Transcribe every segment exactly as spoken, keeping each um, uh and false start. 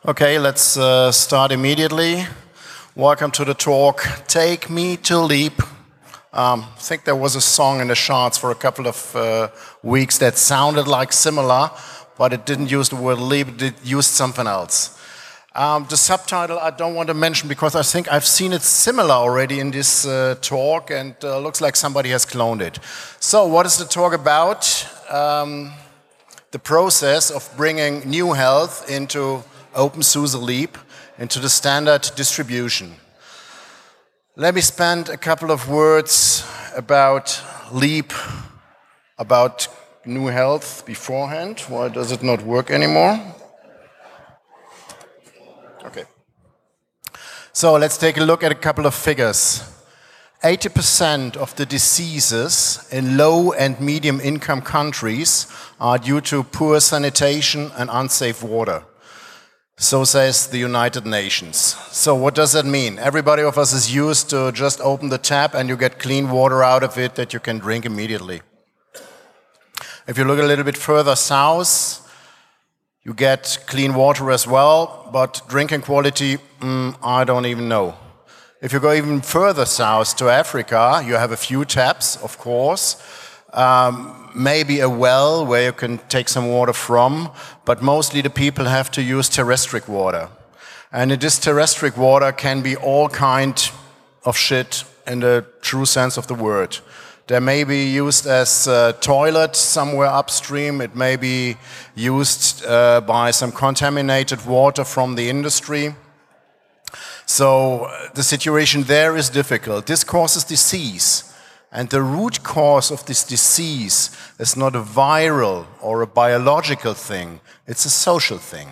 Okay, let's uh, start immediately. Welcome to the talk, Take Me to Leap. Um, I think there was a song in the charts for a couple of uh, weeks that sounded like similar, but it didn't use the word leap, it used something else. Um, the subtitle I don't want to mention because I think I've seen it similar already in this uh, talk and uh, looks like somebody has cloned it. So what is the talk about? Um, the process of bringing new health into OpenSUSE Leap, into the standard distribution. Let me spend a couple of words about Leap, about new health beforehand. Why does it not work anymore? Okay. So let's take a look at a couple of figures. eighty percent of the diseases in low and medium income countries are due to poor sanitation and unsafe water. So says the United Nations. So what does that mean? Everybody of us is used to just open the tap and you get clean water out of it that you can drink immediately. If you look a little bit further south, you get clean water as well, but drinking quality, mm, I don't even know. If you go even further south to Africa, you have a few taps, of course. Um, maybe a well where you can take some water from, but mostly the people have to use terrestrial water. And this terrestrial water can be all kind of shit in the true sense of the word. They may be used as a toilet somewhere upstream. It may be used uh, by some contaminated water from the industry. So the situation there is difficult. This causes disease. And the root cause of this disease is not a viral or a biological thing, it's a social thing.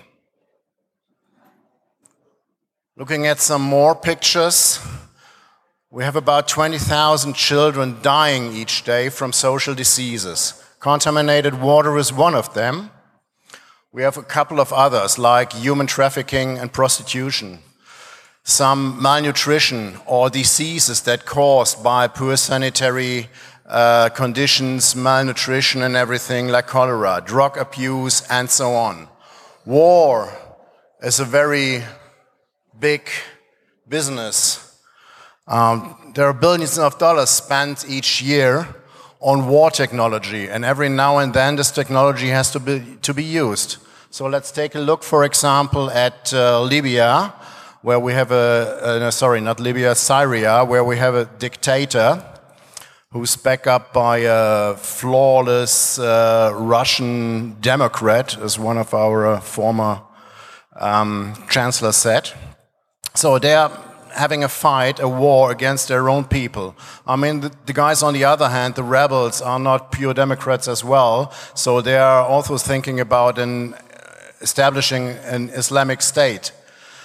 Looking at some more pictures, we have about twenty thousand children dying each day from social diseases. Contaminated water is one of them. We have a couple of others, like human trafficking and prostitution. Some malnutrition or diseases that are caused by poor sanitary uh, conditions, malnutrition and everything like cholera, drug abuse and so on. War is a very big business. Um, there are billions of dollars spent each year on war technology, and every now and then this technology has to be, to be used. So let's take a look, for example, at uh, Libya, where we have a, uh, no, sorry, not Libya, Syria, where we have a dictator who's backed up by a flawless uh, Russian Democrat, as one of our uh, former um, chancellors said. So they're having a fight, a war against their own people. I mean, the, the guys on the other hand, the rebels, are not pure Democrats as well, so they are also thinking about an, establishing an Islamic State.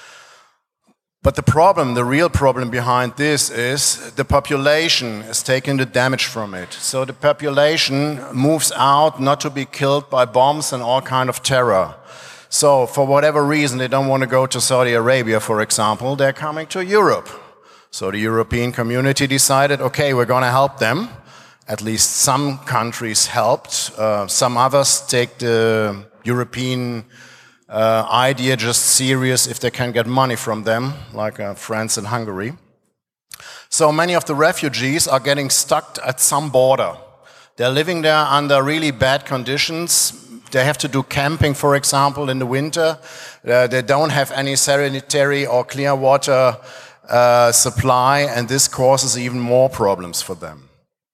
But the problem, the real problem behind this is the population is taking the damage from it. So the population moves out not to be killed by bombs and all kind of terror. So for whatever reason, they don't want to go to Saudi Arabia, for example, they're coming to Europe. So the European community decided, okay, we're going to help them. At least some countries helped. Uh, some others take the European Uh, idea just serious if they can get money from them, like uh, France and Hungary. So many of the refugees are getting stuck at some border. They're living there under really bad conditions. They have to do camping, for example, in the winter. Uh, they don't have any sanitary or clear water uh, supply, and this causes even more problems for them.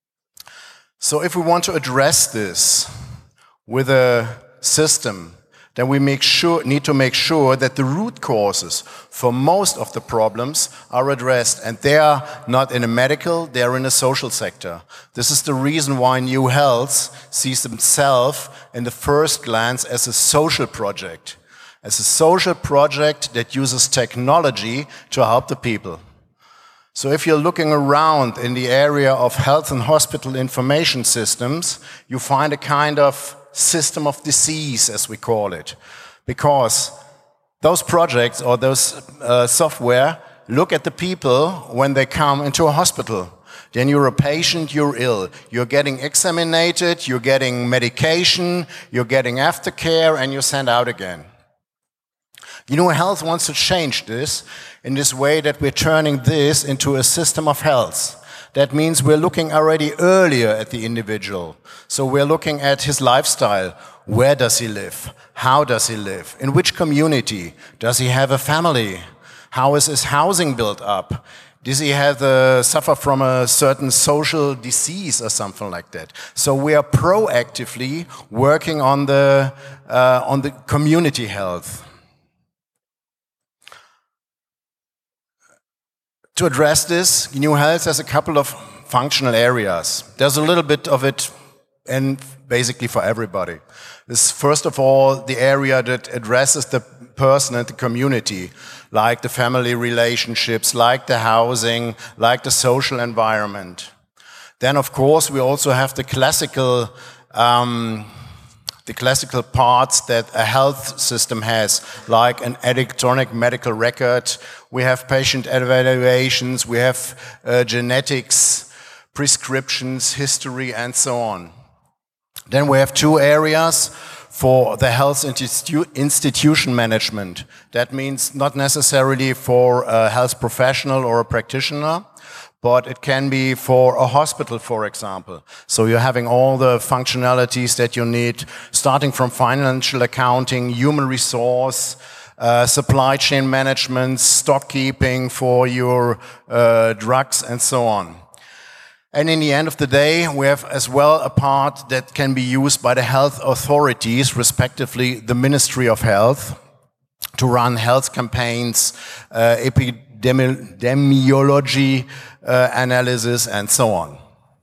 So if we want to address this with a system, then we make sure, need to make sure that the root causes for most of the problems are addressed. And they are not in a medical, they are in a social sector. This is the reason why New Health sees themselves in the first glance as a social project. As a social project that uses technology to help the people. So if you're looking around in the area of health and hospital information systems, you find a kind of system of disease, as we call it, because those projects or those uh, software look at the people when they come into a hospital. Then you're a patient, you're ill. You're getting examined, you're getting medication, you're getting aftercare, and you're sent out again. You know, health wants to change this in this way that we're turning this into a system of health. That means we're looking already earlier at the individual. So we're looking at his lifestyle. Where does he live? How does he live? In which community? Does he have a family? How is his housing built up? Does he have uh, suffer from a certain social disease or something like that? So we are proactively working on the, uh, on the community health. To address this, New Health has a couple of functional areas. There's a little bit of it and basically for everybody. This is first of all the area that addresses the person and the community, like the family relationships, like the housing, like the social environment. Then of course we also have the classical um, the classical parts that a health system has, like an electronic medical record. We have patient evaluations, we have uh, genetics, prescriptions, history, and so on. Then we have two areas for the health institu institution management. That means not necessarily for a health professional or a practitioner, but it can be for a hospital, for example. So you're having all the functionalities that you need, starting from financial accounting, human resource, uh, supply chain management, stock keeping for your uh, drugs, and so on. And in the end of the day, we have as well a part that can be used by the health authorities, respectively the Ministry of Health, to run health campaigns, uh, epidemiology uh, analysis, and so on.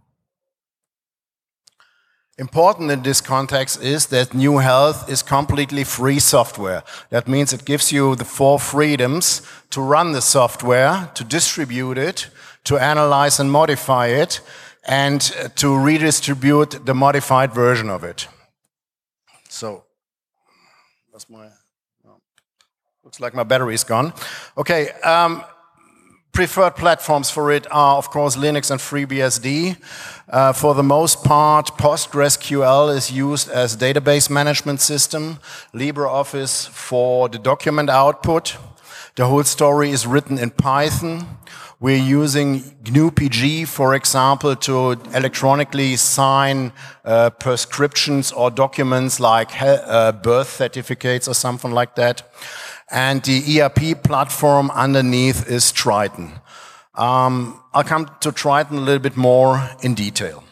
Important in this context is that New Health is completely free software. That means it gives you the four freedoms to run the software, to distribute it, to analyze and modify it, and to redistribute the modified version of it. So, that's my, oh, looks like my battery is gone. Okay, um, preferred platforms for it are, of course, Linux and FreeBSD. Uh, for the most part, PostgreSQL is used as database management system, LibreOffice for the document output. The whole story is written in Python. We're using G N U P G, for example, to electronically sign uh, prescriptions or documents like uh, birth certificates or something like that. And the E R P platform underneath is Triton. Um, I'll come to Triton a little bit more in detail.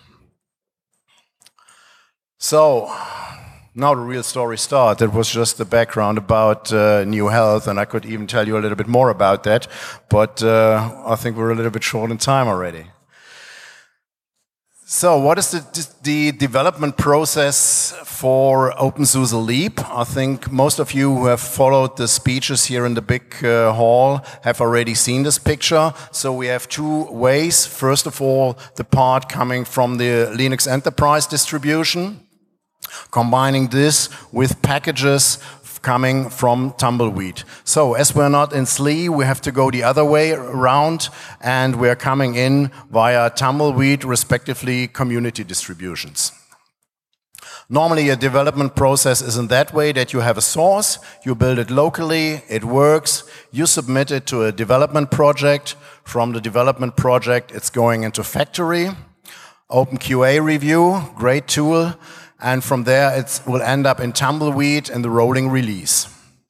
So, now the real story starts. It was just the background about uh, New Health, and I could even tell you a little bit more about that, but uh, I think we're a little bit short in time already. So what is the, the development process for OpenSUSE Leap? I think most of you who have followed the speeches here in the big uh, hall have already seen this picture. So we have two ways. First of all, the part coming from the Linux Enterprise distribution, combining this with packages coming from Tumbleweed. So as we're not in S L E, we have to go the other way around, and we're coming in via Tumbleweed, respectively community distributions. Normally a development process is in that way that you have a source, you build it locally, it works, you submit it to a development project. From the development project it's going into factory, OpenQA review, great tool. And from there it will end up in Tumbleweed in the rolling release.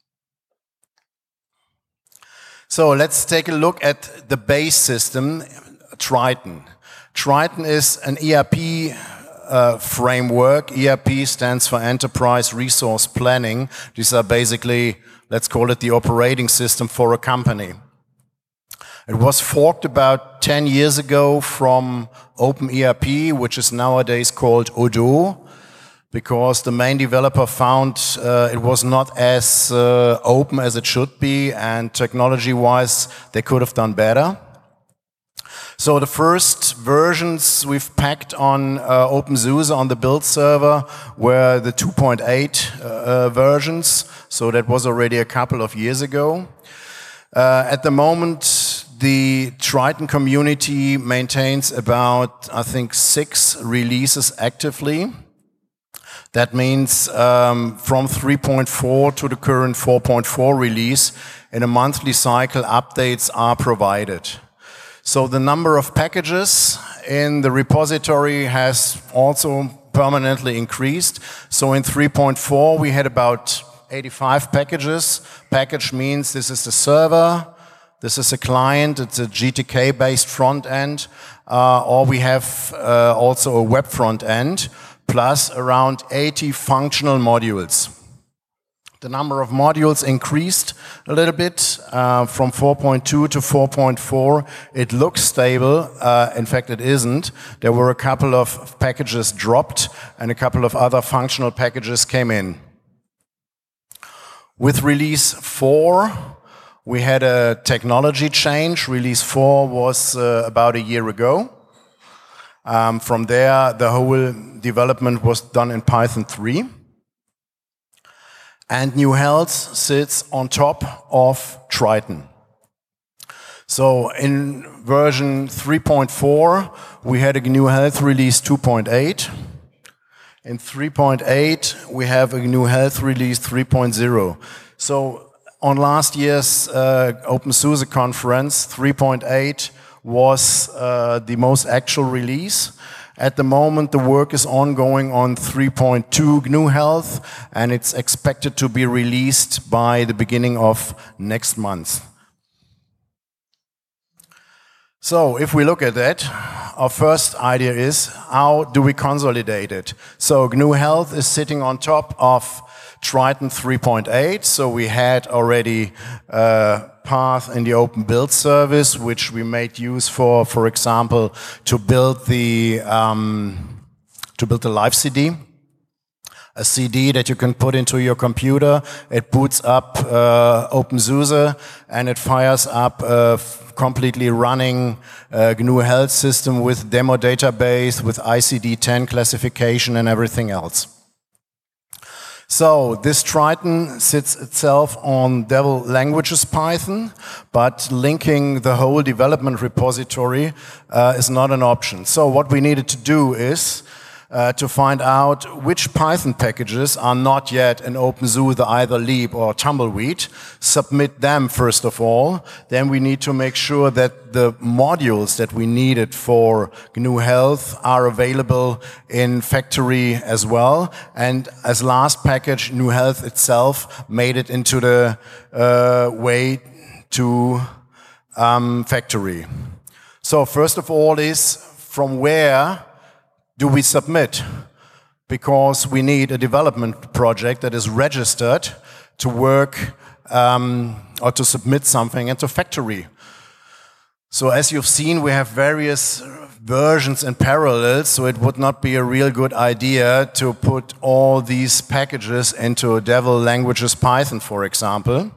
So let's take a look at the base system, Triton. Triton is an E R P uh, framework. E R P stands for Enterprise Resource Planning. These are basically, let's call it the operating system for a company. It was forked about ten years ago from OpenERP, which is nowadays called Odoo, because the main developer found uh, it was not as uh, open as it should be, and technology-wise they could have done better. So the first versions we've packed on uh, OpenSUSE on the build server were the two point eight uh, versions, so that was already a couple of years ago. Uh, at the moment, the Triton community maintains about, I think, six releases actively. That means um, from three point four to the current four point four release, in a monthly cycle, updates are provided. So the number of packages in the repository has also permanently increased. So in three point four, we had about eighty-five packages. Package means this is the server, this is a client, it's a G T K-based front end, uh, or we have uh, also a web front end, plus around eighty functional modules. The number of modules increased a little bit uh, from four point two to four point four. It looks stable. Uh, in fact, it isn't. There were a couple of packages dropped and a couple of other functional packages came in. With release four, we had a technology change. Release four was uh, about a year ago. Um, from there, the whole development was done in Python three. And New Health sits on top of Triton. So in version three point four, we had a New Health release two point eight. In three point eight, we have a New Health release three point zero. So on last year's uh, OpenSUSE conference, three point eight was uh, the most actual release. At the moment, the work is ongoing on three point two G N U Health, and it's expected to be released by the beginning of next month. So, if we look at that, our first idea is, how do we consolidate it? So, G N U Health is sitting on top of Triton three point eight, so we had already uh, path in the open build service, which we made use for, for example, to build the um, to build the live C D, a C D that you can put into your computer. It boots up uh, OpenSUSE and it fires up a completely running uh, G N U Health system with demo database, with I C D ten classification and everything else. So this Triton sits itself on Devil Languages Python, but linking the whole development repository uh, is not an option. So what we needed to do is uh, to find out which Python packages are not yet in OpenSUSE, either Leap or Tumbleweed, submit them first of all. Then we need to make sure that the modules that we needed for G N U Health are available in Factory as well. And as last package, G N U Health itself made it into the uh, way to um, Factory. So first of all is, from where do we submit? Because we need a development project that is registered to work um, or to submit something into Factory. So as you've seen, we have various versions in parallel, so it would not be a real good idea to put all these packages into Devil Languages Python, for example.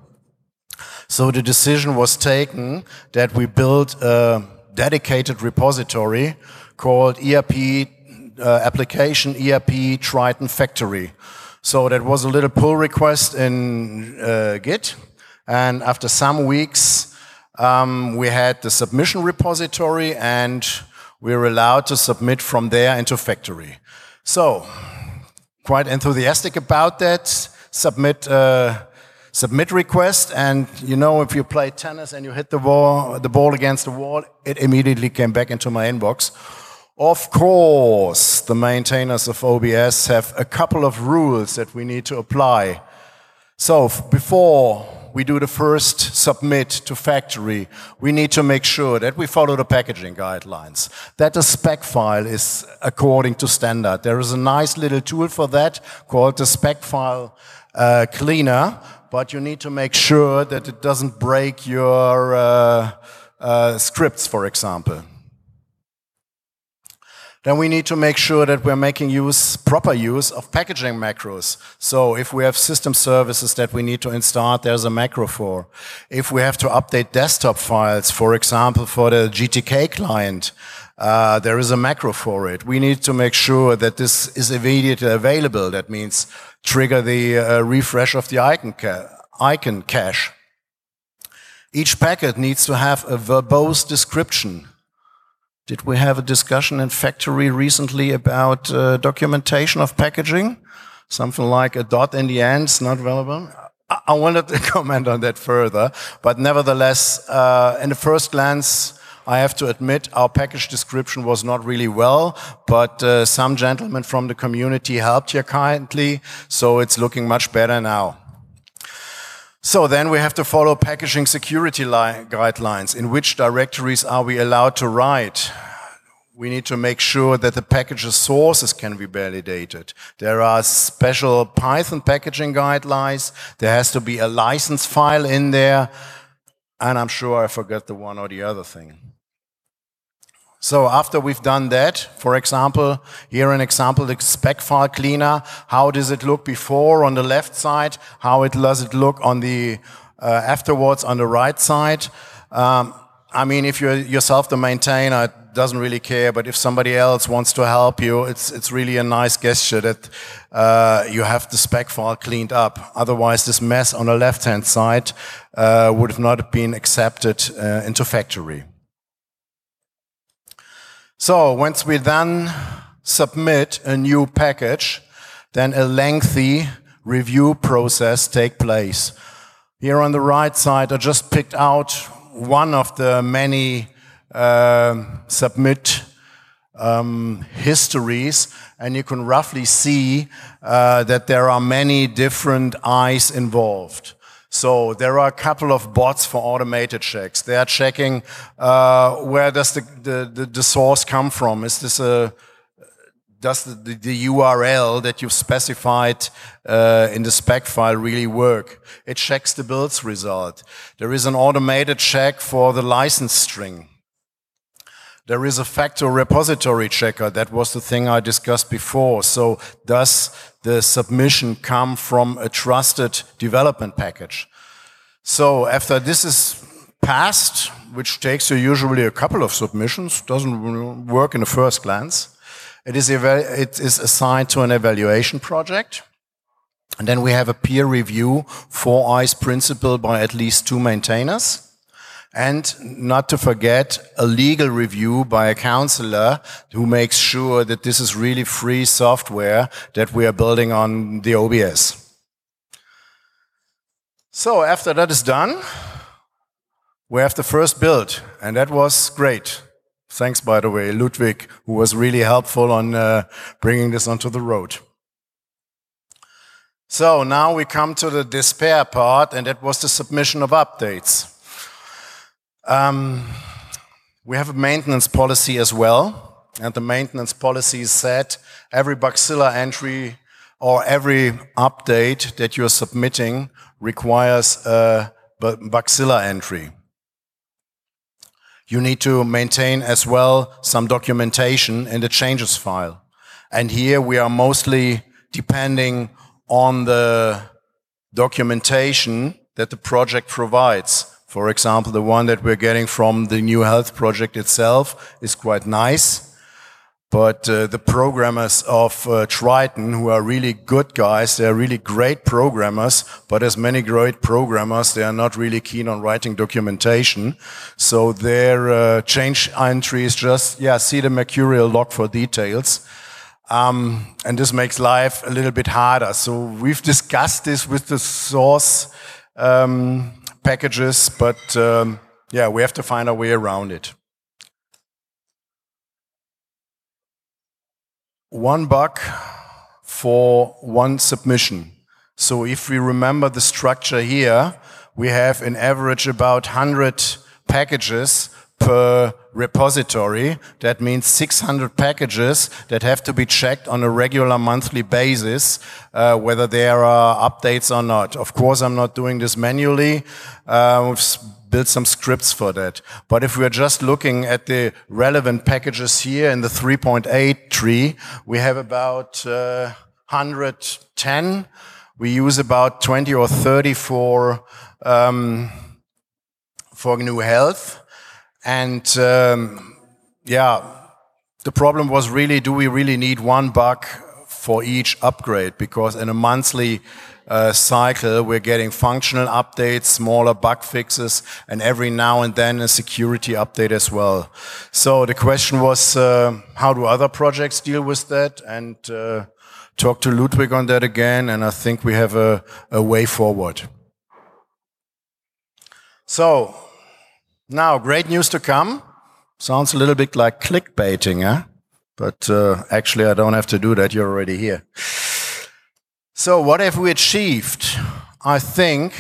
So the decision was taken that we build a dedicated repository called E R P uh, application E R P Triton Factory. So that was a little pull request in uh, Git, and after some weeks um, we had the submission repository and we were allowed to submit from there into Factory. So quite enthusiastic about that. Submit uh, submit request, and you know, if you play tennis and you hit the wall, the ball against the wall, it immediately came back into my inbox. Of course, the maintainers of O B S have a couple of rules that we need to apply. So before we do the first submit to Factory, we need to make sure that we follow the packaging guidelines, that the spec file is according to standard. There is a nice little tool for that called the spec file uh, cleaner, but you need to make sure that it doesn't break your uh, uh, scripts, for example. Then we need to make sure that we're making use, proper use of packaging macros. So if we have system services that we need to install, there's a macro for. If we have to update desktop files, for example, for the G T K client, uh, there is a macro for it. We need to make sure that this is immediately available. That means trigger the uh, refresh of the icon, ca icon cache. Each packet needs to have a verbose description. Did we have a discussion in factory recently about uh, documentation of packaging? Something like a dot in the end is not relevant. I, I wanted to comment on that further, but nevertheless, uh, in the first glance, I have to admit our package description was not really well, but uh, some gentlemen from the community helped here kindly, so it's looking much better now. So then we have to follow packaging security guidelines. In which directories are we allowed to write? We need to make sure that the package's sources can be validated. There are special Python packaging guidelines. There has to be a license file in there. And I'm sure I forgot the one or the other thing. So after we've done that, for example, here an example, the spec file cleaner, how does it look before on the left side? How it does it look on the uh, afterwards on the right side? Um, I mean, if you're yourself the maintainer, it doesn't really care, but if somebody else wants to help you, it's, it's really a nice gesture that uh, you have the spec file cleaned up. Otherwise, this mess on the left-hand side uh, would have not been accepted uh, into factory. So once we then submit a new package, then a lengthy review process takes place. Here on the right side, I just picked out one of the many uh, submit um, histories, and you can roughly see uh, that there are many different eyes involved. So there are a couple of bots for automated checks. They are checking uh, where does the, the, the, the source come from. Is this a, does the, the, the U R L that you've specified uh, in the spec file really work? It checks the builds result. There is an automated check for the license string. There is a factor repository checker. That was the thing I discussed before. So does the submission come from a trusted development package? So after this is passed, which takes you usually a couple of submissions, doesn't work in the first glance, it is, it is assigned to an evaluation project. And then we have a peer review, four eyes principle by at least two maintainers. And not to forget, a legal review by a counselor who makes sure that this is really free software that we are building on the O B S. So after that is done, we have the first build, and that was great. Thanks, by the way, Ludwig, who was really helpful on uh, bringing this onto the road. So now we come to the despair part, and that was the submission of updates. Um, we have a maintenance policy as well, and the maintenance policy said every Bugzilla entry or every update that you're submitting requires a Bugzilla entry. You need to maintain as well some documentation in the changes file. And here we are mostly depending on the documentation that the project provides. For example, the one that we're getting from the New Health project itself is quite nice. But uh, the programmers of uh, Triton, who are really good guys, they're really great programmers, but as many great programmers, they are not really keen on writing documentation. So their uh, change entry is just, yeah, see the mercurial log for details. Um, and this makes life a little bit harder. So we've discussed this with the source um, packages, but um, yeah, we have to find a way around it. One bug for one submission. So if we remember the structure here, we have in average about one hundred packages per repository. That means six hundred packages that have to be checked on a regular monthly basis, uh, whether there are updates or not. Of course, I'm not doing this manually. Uh, we've built some scripts for that. But if we're just looking at the relevant packages here in the three point eight tree, we have about uh, one hundred ten. We use about twenty or thirty for, um, for New Health. And um, yeah, the problem was really, do we really need one bug for each upgrade? Because in a monthly uh, cycle, we're getting functional updates, smaller bug fixes, and every now and then a security update as well. So the question was, uh, how do other projects deal with that? And uh, talk to Ludwig on that again, and I think we have a, a way forward. So, now great news to come. Sounds a little bit like clickbaiting, eh? But uh, actually I don't have to do that, you're already here. So what have we achieved? I think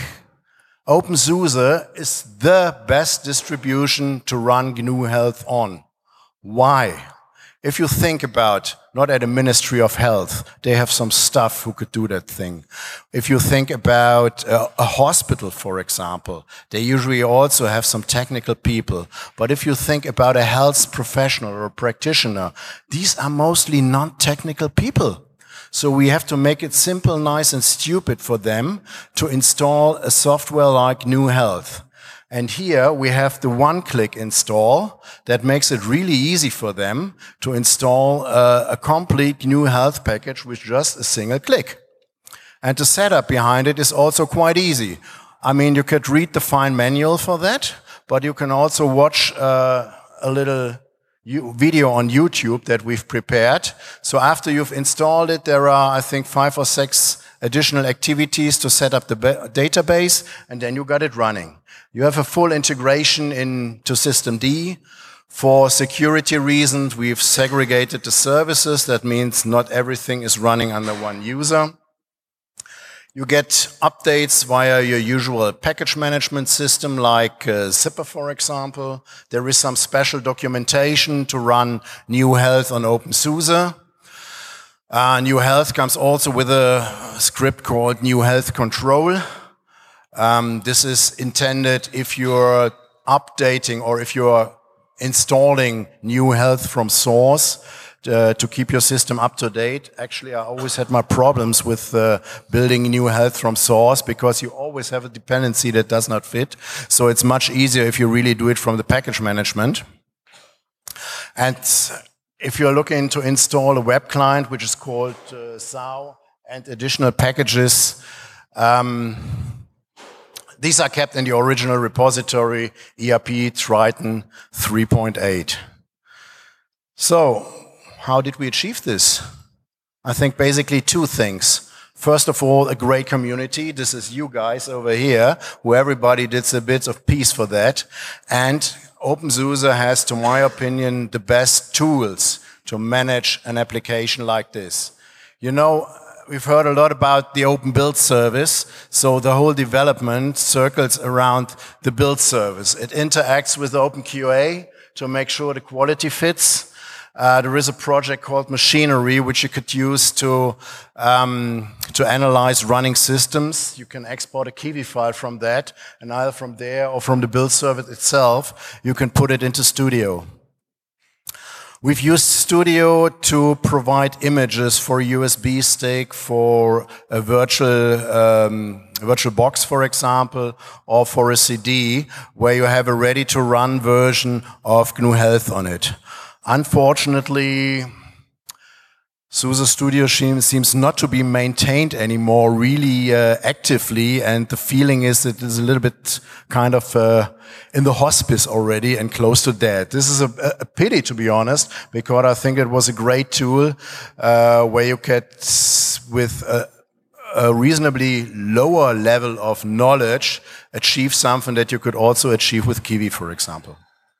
OpenSUSE is the best distribution to run G N U Health on. Why? If you think about, not at the Ministry of Health, they have some staff who could do that thing. If you think about a, a hospital, for example, they usually also have some technical people. But if you think about a health professional or a practitioner, these are mostly non-technical people. So we have to make it simple, nice, and stupid for them to install a software like G N U Health. And here we have the one-click install that makes it really easy for them to install uh, a complete G N U Health package with just a single click. And the setup behind it is also quite easy. I mean, you could read the fine manual for that, but you can also watch uh, a little video on YouTube that we've prepared. So after you've installed it, there are, I think, five or six additional activities to set up the database, and then you got it running. You have a full integration into systemd. For security reasons, we've segregated the services. That means not everything is running under one user. You get updates via your usual package management system like uh, Zipper, for example. There is some special documentation to run G N U Health on OpenSUSE. Uh, G N U Health comes also with a script called G N U Health Control. Um, this is intended if you're updating or if you're installing G N U Health from source uh, to keep your system up to date. Actually, I always had my problems with uh, building G N U Health from source because you always have a dependency that does not fit. So it's much easier if you really do it from the package management. And if you're looking to install a web client, which is called uh, S A U, and additional packages, um, these are kept in the original repository, E R P Triton three point eight. So, how did we achieve this? I think basically two things. First of all, a great community. This is you guys over here, who everybody did a bit of peace for that. And OpenSUSE has, to my opinion, the best tools to manage an application like this. You know, we've heard a lot about the open build service, so the whole development circles around the build service. It interacts with OpenQA to make sure the quality fits. Uh, there is a project called Machinery, which you could use to, um, to analyze running systems. You can export a Kiwi file from that, and either from there or from the build service itself, you can put it into Studio. We've used Studio to provide images for a U S B stick, for a virtual, um, virtual box, for example, or for a C D, where you have a ready-to-run version of G N U Health on it. Unfortunately, SUSE Studio seems not to be maintained anymore really uh, actively, and the feeling is that it's a little bit kind of uh, in the hospice already and close to dead. This is a, a pity, to be honest, because I think it was a great tool uh, where you could, with a, a reasonably lower level of knowledge, achieve something that you could also achieve with Kiwi, for example.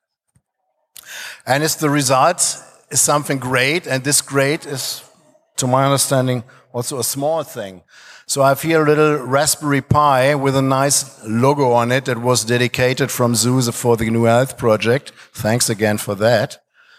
And it's the result is something great, and this great is, to my understanding, also a small thing. So I have here a little Raspberry Pi with a nice logo on it that was dedicated from SUSE for the G N U Health project. Thanks again for that.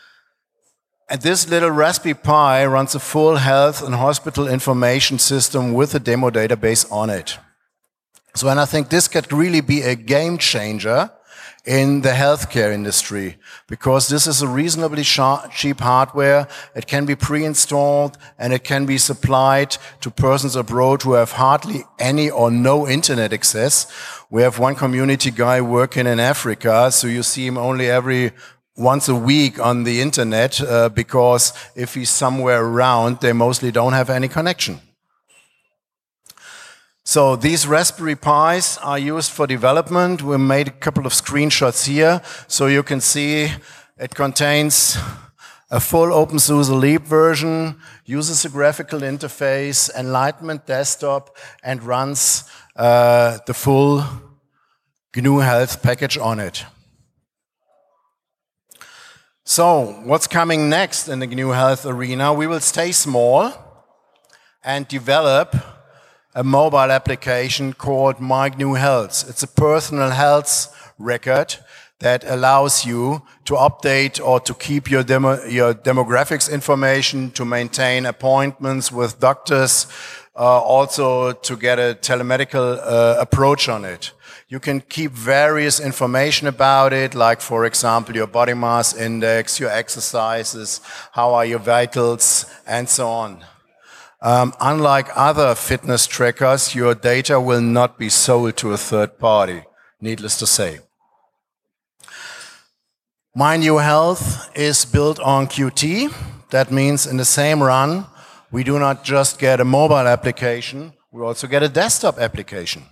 And this little Raspberry Pi runs a full health and hospital information system with a demo database on it. So, and I think this could really be a game changer in the healthcare industry, because this is a reasonably cheap hardware. It can be pre-installed and it can be supplied to persons abroad who have hardly any or no internet access. We have one community guy working in Africa, so you see him only every once a week on the internet, uh, because if he's somewhere around, they mostly don't have any connection. So these Raspberry Pis are used for development. We made a couple of screenshots here, so you can see it contains a full OpenSUSE Leap version, uses a graphical interface, Enlightenment desktop, and runs uh, the full G N U Health package on it. So, what's coming next in the G N U Health arena? We will stay small and develop a mobile application called My G N U Health. It's a personal health record that allows you to update or to keep your, demo, your demographics information, to maintain appointments with doctors, uh, also to get a telemedical uh, approach on it. You can keep various information about it, like, for example, your body mass index, your exercises, how are your vitals, and so on. Um, unlike other fitness trackers, your data will not be sold to a third party, needless to say. My G N U Health is built on Qt. That means in the same run, we do not just get a mobile application, we also get a desktop application.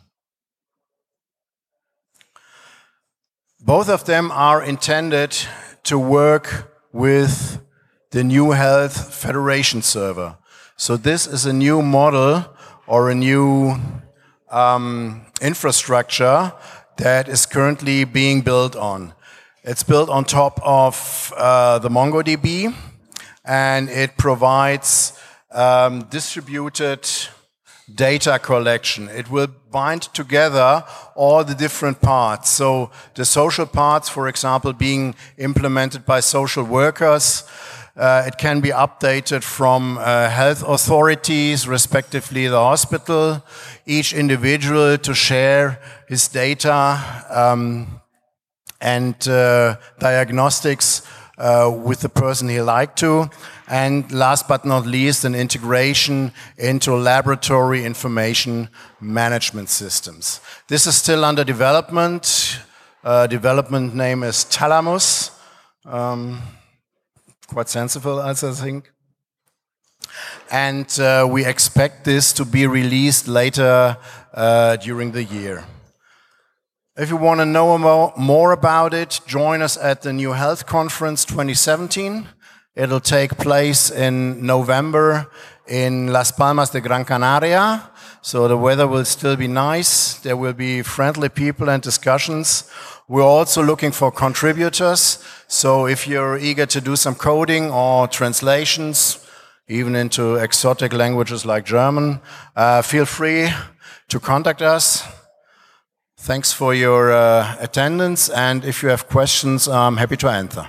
Both of them are intended to work with the G N U Health Federation server. So this is a new model or a new um, infrastructure that is currently being built on. It's built on top of uh, the MongoDB, and it provides um, distributed data collection. It will bind together all the different parts. So the social parts, for example, being implemented by social workers. Uh, it can be updated from uh, health authorities, respectively the hospital, each individual to share his data um, and uh, diagnostics uh, with the person he liked to. And last but not least, an integration into laboratory information management systems. This is still under development. Uh, development name is Thalamus. Um, quite sensible, as I think. And uh, we expect this to be released later uh, during the year. If you want to know more about it, join us at the G N U Health Conference twenty seventeen. It'll take place in November in Las Palmas de Gran Canaria. So the weather will still be nice. There will be friendly people and discussions. We're also looking for contributors. So if you're eager to do some coding or translations, even into exotic languages like German, uh, feel free to contact us. Thanks for your uh, attendance, and if you have questions, I'm happy to answer.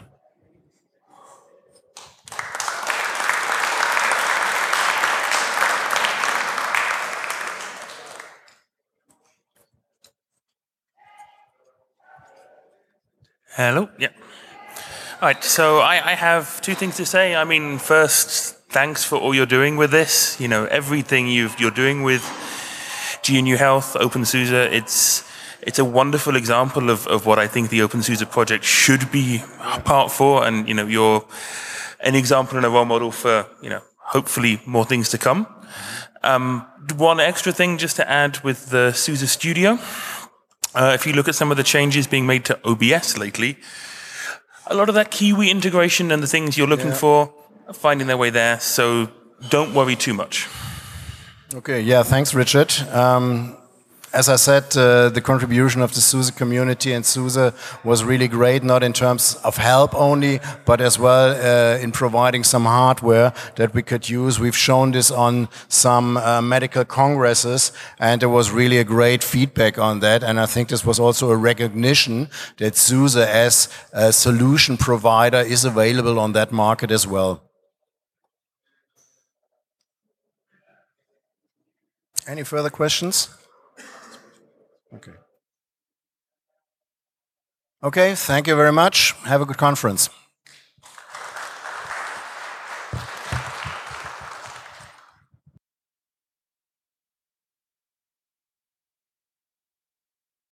Hello, yeah. All right, so I, I have two things to say. I mean, first, thanks for all you're doing with this. You know, everything you've, you're doing with G N U Health, OpenSUSE, it's It's a wonderful example of, of what I think the OpenSUSE project should be part for, and you know, you're an example and a role model for, you know, hopefully more things to come. Um, one extra thing just to add with the SUSE Studio. Uh, if you look at some of the changes being made to O B S lately, a lot of that Kiwi integration and the things you're looking yeah. for are finding their way there, so don't worry too much. Okay, yeah, thanks, Richard. Um, As I said, uh, the contribution of the SUSE community and SUSE was really great, not in terms of help only, but as well uh, in providing some hardware that we could use. We've shown this on some uh, medical congresses, and there was really a great feedback on that. And I think this was also a recognition that SUSE as a solution provider is available on that market as well. Any further questions? Okay. Okay, thank you very much. Have a good conference.